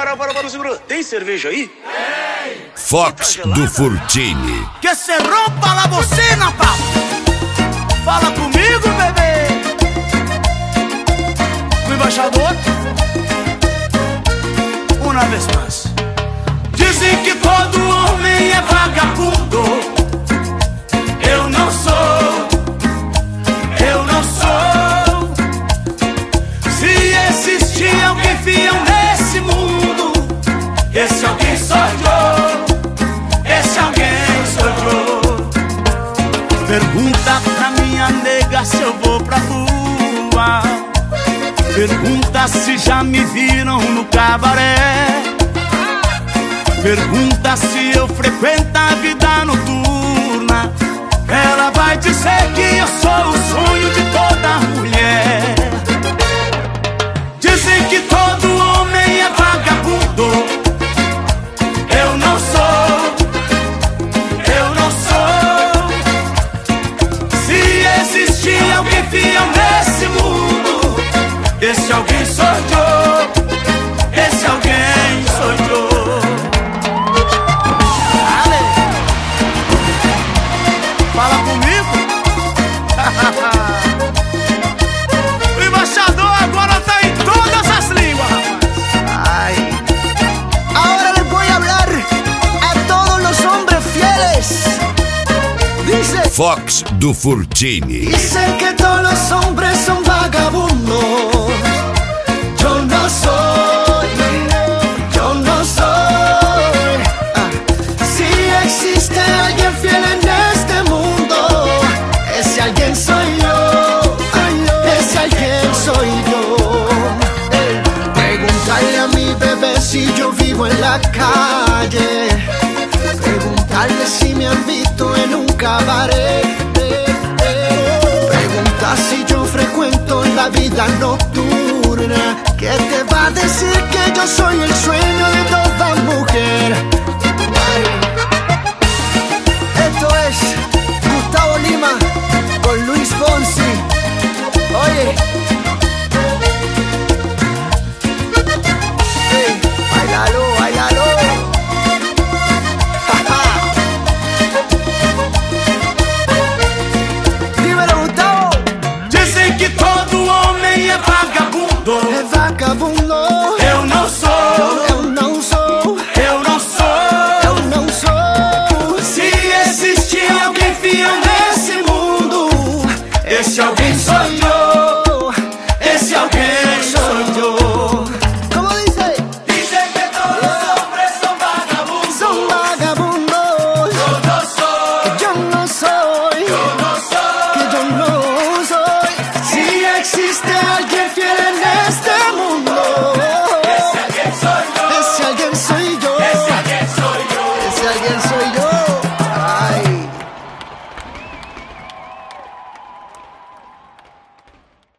Para, segura. Tem cerveja aí? Fox do Furtini. Que se rompa la bocina, papo. Fala comigo, bebê. O embaixador. Uma vez mais. Dizem que todo homem é vagabundo. Eu não sou. Eu não sou. Se existir alguém fiel nesse mundo, esse alguém sou eu. Esse alguém sou eu. Pergunta pra minha nega se eu vou pra rua. Pergunta se já me viram no cabaré. Pergunta se eu frequento a vida noturna. Ela vai dizer que eu sou o sonho de toda mulher. Dizem que todo homem é vagabundo. Eu não sou. Eu não sou. Se existir alguém fiel nesse mundo, esse alguém sou eu. Esse alguém sou eu. Fala comigo. O embaixador agora tá em todas as línguas, rapaz. Ay. Ahora les voy a hablar a todos los hombres fieles. Dice. Fox do Furtini. Dicen que todos los hombres son vagabundos. Yo no soy. Yo no soy. Si existe alguien fiel en este mundo, ese alguien soy yo. Ese alguien soy yo. Preguntarle a mi bebé si yo vivo en la calle. Preguntarle si me han visto en un cabaret. Preguntar si yo frecuento la vida nocturna. ¿Qué te va a decir que yo soy el sueño de toda mujer? Ay. Esto es Gustavo Lima con Luis Fonsi. Oye. Hey, bailalo, bailalo. Dímelo, Gustavo. Dizem que todo homem é vagabundo. Es vagabundo. Eu não sou. Eu não sou. Eu não sou. Eu não sou. Se existir alguém fiel nesse mundo, esse alguém sou eu. Esse alguém sou eu. ¿Cómo dice? Dizem que todos os hombres são vagabundos. Son vagabundos. Eu não sou. Que yo no soy. Eu não sou. Que yo no soy. Si existe alguien fiel en este mundo, Esse alguém sou eu. ese alguien soy yo. Esse alguém sou eu. Ese alguien soy yo.